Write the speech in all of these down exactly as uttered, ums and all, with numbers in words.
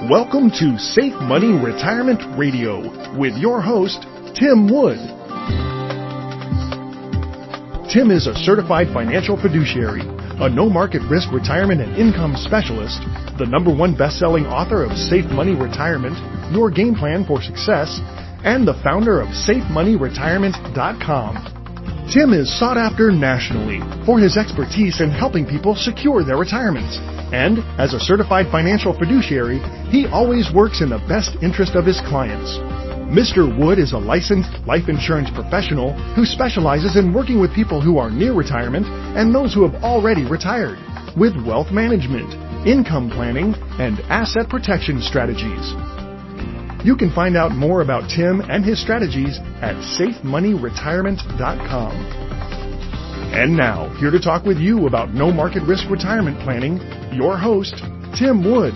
Welcome to Safe Money Retirement Radio with your host, Tim Wood. Tim is a certified financial fiduciary, a no-market risk retirement and income specialist, the number one best-selling author of Safe Money Retirement, Your Game Plan for Success, and the founder of Safe Money Retirement dot com. Tim is sought after nationally for his expertise in helping people secure their retirements. And as a certified financial fiduciary, he always works in the best interest of his clients. Mister Wood is a licensed life insurance professional who specializes in working with people who are near retirement and those who have already retired with wealth management, income planning, and asset protection strategies. You can find out more about Tim and his strategies at Safe Money Retirement dot com. And now, here to talk with you about no market risk retirement planning, your host, Tim Wood.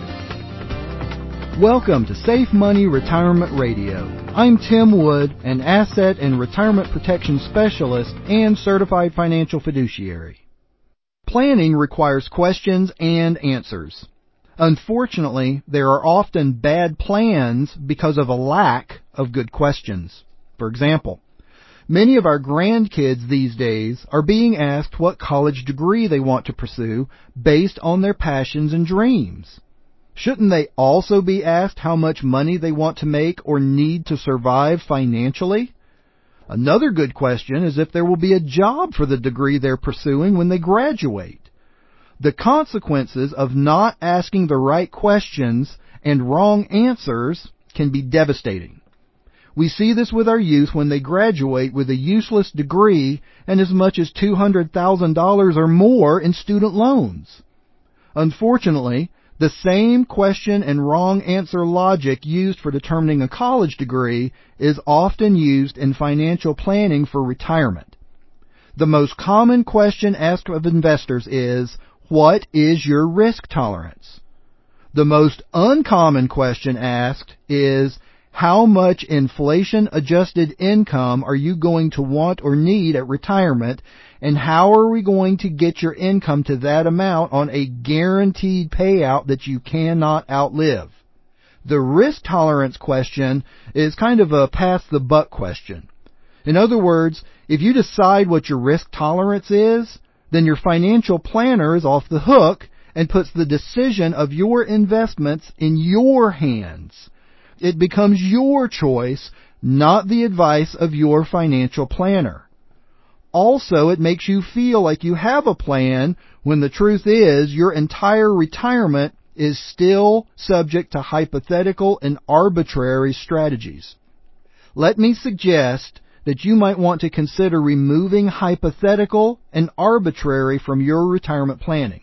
Welcome to Safe Money Retirement Radio. I'm Tim Wood, an asset and retirement protection specialist and certified financial fiduciary. Planning requires questions and answers. Unfortunately, there are often bad plans because of a lack of good questions. For example, many of our grandkids these days are being asked what college degree they want to pursue based on their passions and dreams. Shouldn't they also be asked how much money they want to make or need to survive financially? Another good question is if there will be a job for the degree they're pursuing when they graduate. The consequences of not asking the right questions and wrong answers can be devastating. We see this with our youth when they graduate with a useless degree and as much as two hundred thousand dollars or more in student loans. Unfortunately, the same question and wrong answer logic used for determining a college degree is often used in financial planning for retirement. The most common question asked of investors is, what is your risk tolerance? The most uncommon question asked is, how much inflation-adjusted income are you going to want or need at retirement, and how are we going to get your income to that amount on a guaranteed payout that you cannot outlive? The risk tolerance question is kind of a pass-the-buck question. In other words, if you decide what your risk tolerance is, then your financial planner is off the hook and puts the decision of your investments in your hands. It becomes your choice, not the advice of your financial planner. Also, it makes you feel like you have a plan when the truth is your entire retirement is still subject to hypothetical and arbitrary strategies. Let me suggest that you might want to consider removing hypothetical and arbitrary from your retirement planning.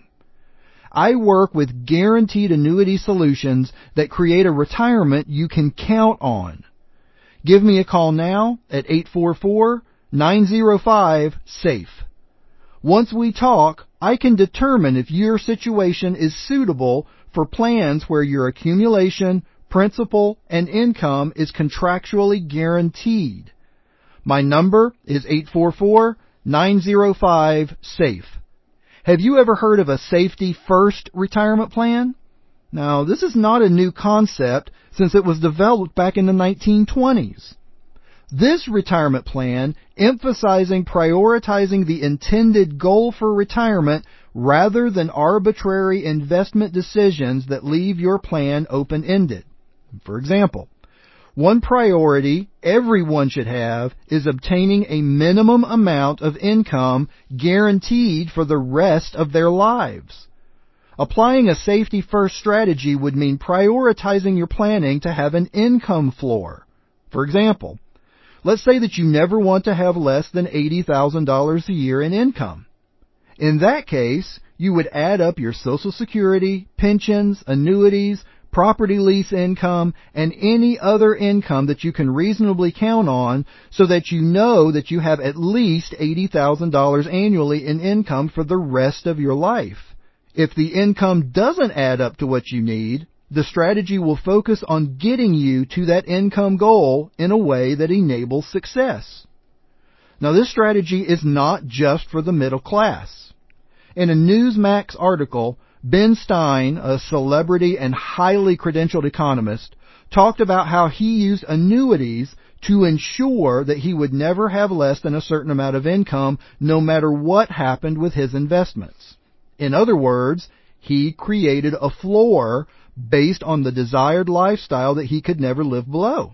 I work with guaranteed annuity solutions that create a retirement you can count on. Give me a call now at eight four four, nine zero five, SAFE. Once we talk, I can determine if your situation is suitable for plans where your accumulation, principal, and income is contractually guaranteed. My number is eight four four, nine zero five, SAFE. Have you ever heard of a Safety First retirement plan? Now, this is not a new concept since it was developed back in the nineteen twenties. This retirement plan, emphasizing prioritizing the intended goal for retirement rather than arbitrary investment decisions that leave your plan open-ended. For example, one priority everyone should have is obtaining a minimum amount of income guaranteed for the rest of their lives. Applying a safety-first strategy would mean prioritizing your planning to have an income floor. For example, let's say that you never want to have less than eighty thousand dollars a year in income. In that case, you would add up your Social Security, pensions, annuities, property lease income, and any other income that you can reasonably count on so that you know that you have at least eighty thousand dollars annually in income for the rest of your life. If the income doesn't add up to what you need, the strategy will focus on getting you to that income goal in a way that enables success. Now, this strategy is not just for the middle class. In a Newsmax article, Ben Stein, a celebrity and highly credentialed economist, talked about how he used annuities to ensure that he would never have less than a certain amount of income no matter what happened with his investments. In other words, he created a floor based on the desired lifestyle that he could never live below.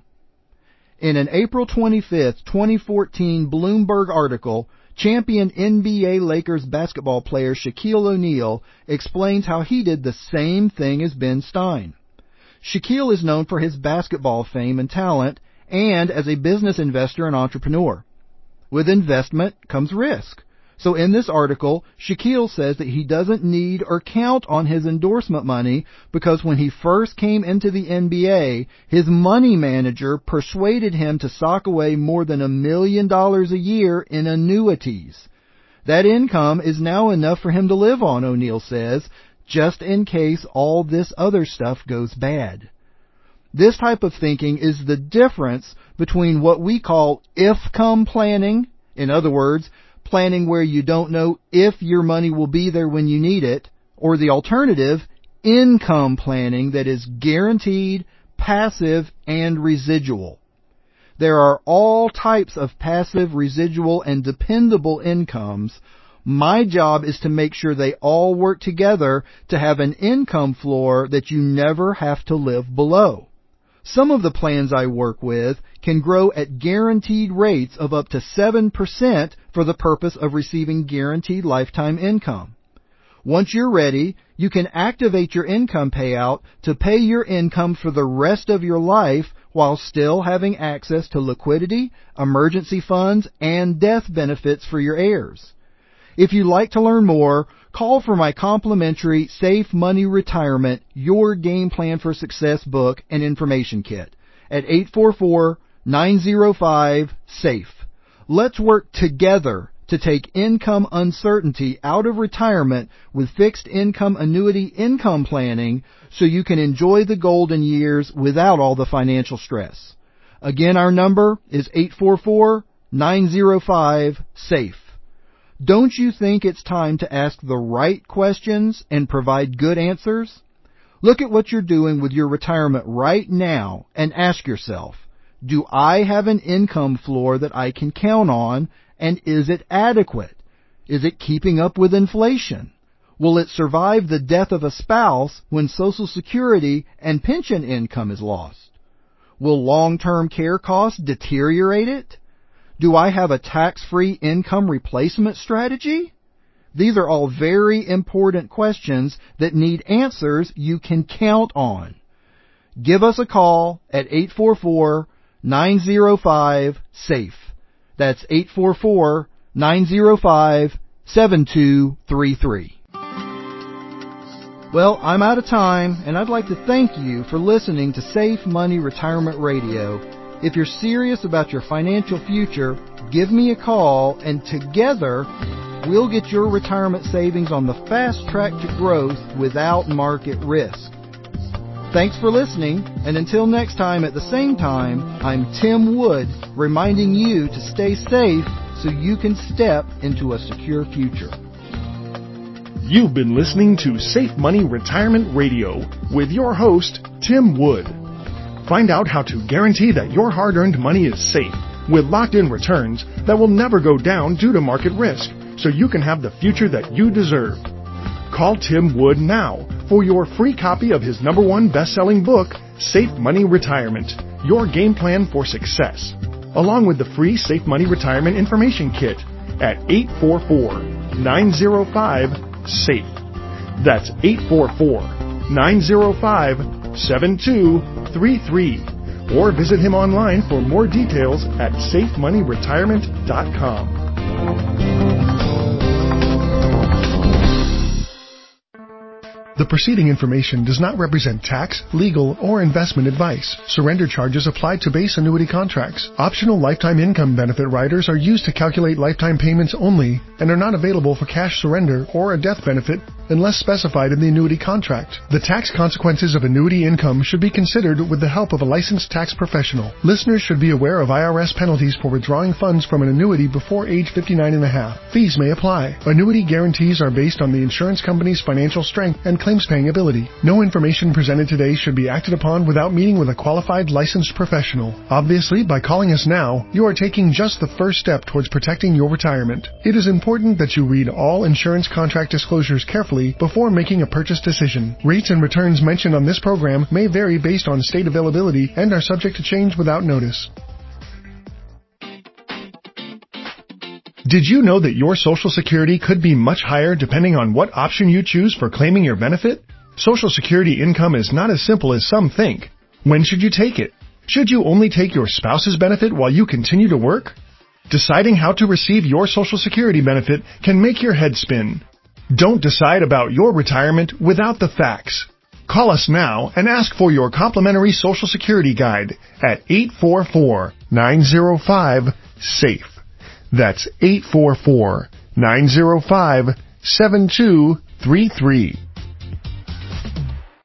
In an April twenty-fifth, twenty fourteen Bloomberg article, champion N B A Lakers basketball player Shaquille O'Neal explains how he did the same thing as Ben Stein. Shaquille is known for his basketball fame and talent and as a business investor and entrepreneur. With investment comes risk. So in this article, Shaquille says that he doesn't need or count on his endorsement money because when he first came into the N B A, his money manager persuaded him to sock away more than a million dollars a year in annuities. That income is now enough for him to live on, O'Neal says, just in case all this other stuff goes bad. This type of thinking is the difference between what we call if-come planning, in other words, planning where you don't know if your money will be there when you need it, or the alternative, income planning that is guaranteed, passive, and residual. There are all types of passive, residual, and dependable incomes. My job is to make sure they all work together to have an income floor that you never have to live below. Some of the plans I work with can grow at guaranteed rates of up to seven percent for the purpose of receiving guaranteed lifetime income. Once you're ready, you can activate your income payout to pay your income for the rest of your life while still having access to liquidity, emergency funds, and death benefits for your heirs. If you'd like to learn more, call for my complimentary Safe Money Retirement, Your Game Plan for Success book and information kit at eight four four, nine zero five, SAFE. Let's work together to take income uncertainty out of retirement with fixed income annuity income planning so you can enjoy the golden years without all the financial stress. Again, our number is eight four four, nine zero five, SAFE. Don't you think it's time to ask the right questions and provide good answers? Look at what you're doing with your retirement right now and ask yourself, do I have an income floor that I can count on, and is it adequate? Is it keeping up with inflation? Will it survive the death of a spouse when Social Security and pension income is lost? Will long-term care costs deteriorate it? Do I have a tax-free income replacement strategy? These are all very important questions that need answers you can count on. Give us a call at eight four four, nine zero five, SAFE. That's eight four four, nine zero five, seven two three three. Well, I'm out of time, and I'd like to thank you for listening to Safe Money Retirement Radio. If you're serious about your financial future, give me a call, and together we'll get your retirement savings on the fast track to growth without market risk. Thanks for listening, and until next time at the same time, I'm Tim Wood, reminding you to stay safe so you can step into a secure future. You've been listening to Safe Money Retirement Radio with your host, Tim Wood. Find out how to guarantee that your hard-earned money is safe with locked-in returns that will never go down due to market risk, so you can have the future that you deserve. Call Tim Wood now for your free copy of his number one best-selling book, Safe Money Retirement, Your Game Plan for Success, along with the free Safe Money Retirement Information Kit at eight four four, nine zero five, SAFE. That's eight four four, nine zero five, seven two three three. Or visit him online for more details at safe money retirement dot com. The preceding information does not represent tax, legal, or investment advice. Surrender charges apply to base annuity contracts. Optional lifetime income benefit riders are used to calculate lifetime payments only and are not available for cash surrender or a death benefit unless specified in the annuity contract. The tax consequences of annuity income should be considered with the help of a licensed tax professional. Listeners should be aware of I R S penalties for withdrawing funds from an annuity before age fifty-nine and a half. Fees may apply. Annuity guarantees are based on the insurance company's financial strength and claims-paying ability. No information presented today should be acted upon without meeting with a qualified licensed professional. Obviously, by calling us now, you are taking just the first step towards protecting your retirement. It is important that you read all insurance contract disclosures carefully before making a purchase decision. Rates and returns mentioned on this program may vary based on state availability and are subject to change without notice. Did you know that your Social Security could be much higher depending on what option you choose for claiming your benefit? Social Security income is not as simple as some think. When should you take it? Should you only take your spouse's benefit while you continue to work? Deciding how to receive your Social Security benefit can make your head spin. Don't decide about your retirement without the facts. Call us now and ask for your complimentary Social Security guide at eight four four, nine zero five, SAFE. That's eight four four, nine zero five, seven two three three.